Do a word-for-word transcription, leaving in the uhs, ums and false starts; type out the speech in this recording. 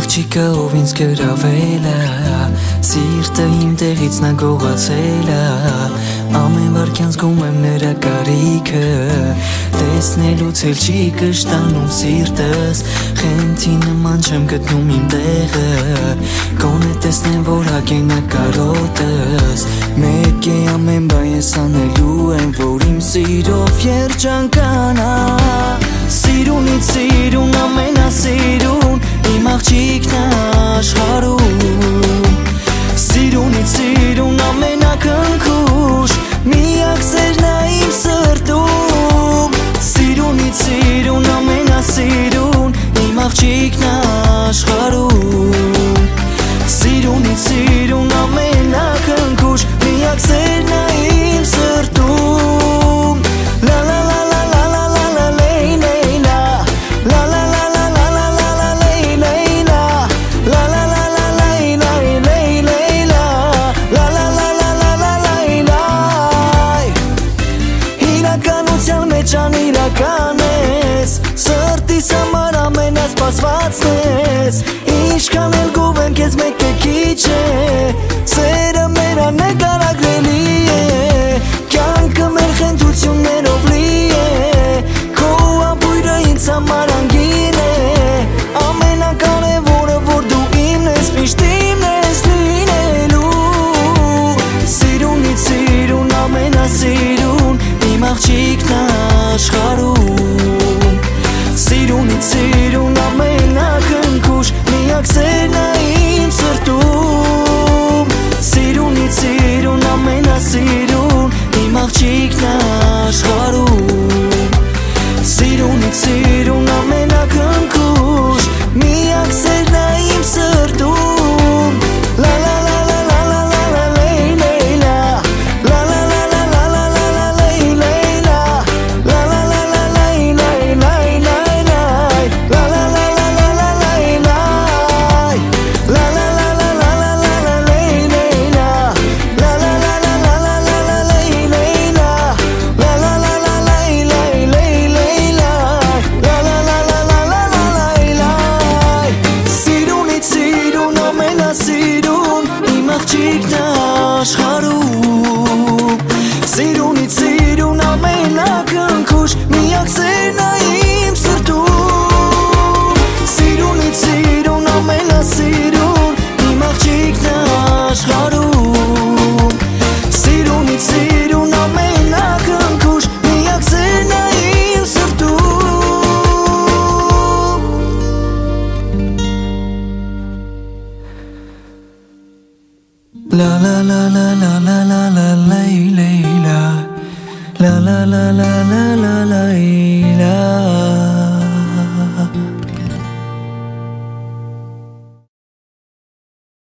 աղջիկը ով ինձ գրավել է, սիրտը իմ տեղից նա գողացել է, ամեն վարքյան զգում եմ նրա կարիքը, տեսնելուց էլ չի կշտանում սիրտս, խենթի նման չեմ գտնում իմ տեղը, գոնե տեսնեմ որ հագենա կարոտս, մեկ է ամեն բան ես անելու եմ, որ իմ սիրով երջանկանա, սիրունից սիրուն ամենասիրուն, իմ աղջիկն աշխարհում, սիրունից սիրուն ամենակնքուշ, միակ սերն է իմ սրտում, սիրունից սիրուն ամենասիրուն, իմ աղջիկն աշխարհում, սիրունից սիրուն ամենակնքուշ, միակ սերն է իմ սրտում, լա լա լա լա լա լա լա լա լեյ լեյ լա, լա լա լա լա լա լա լա լա լեյ լեյ լա, լա լա լա լա լեյ լեյ լեյ լեյ լա, լա լա լա լա լա լա լեյ լայ, իրականության մեջ անիրական ես, սրտիս համար ամենասպասվածն ես, ինչքան էլ գուվենք ես մեկ է քիչ է, սերը մեր աննկարագրելի է, կյանքը մեր խենթություններով լի է, քո ապույրը ինձ համար անգին է, ամենակարևորը որ դու իմն ես, միշտ իմն ես լինելու, սիրունից սիրուն ամենասիրուն, իմ աղջիկն աշխարհում, սիրունից սիրուն ամենակնքուշ, միակ սերն է իմ սրտում, սիրունից սիրուն ամենասիրուն, իմ աղջիկն աշխարհում, սիրունից սիրուն ամենակնքուշ, միակ սերն է իմ սրտում, լա լա լա լա լա լա լա լա լեյ լեյ լա, լա լա լա լա լա լա լա լա լեյ լեյ լա, լա լա լա լա լեյ լեյ լեյ լեյ լայ, լա լա լա լա լա լա լեյ լայ, լա լա լա լա լա լա լա լա լեյ լեյ լա, լա լա լա լա լա լա լա լա լեյ լեյ լա, լա լա լա լա լեյ լեյ լեյ լեյ լայ, լա լա լա լա լա լա լա լեյ լայ, սիրունից սիրուն ամենասիրուն, իմ աղջիկն աշխարհում, սիրունից սիրուն ամենակնքուշ, միակ սերն է իմ սրտում, սիրունից սիրուն ամենասիրուն, իմ աղջիկն աշխարհում, սիրունից սիրուն ամենակնքուշ, միակ սերն է իմ սրտում, La la la la la la la la lay lay la, la la la la la la la la.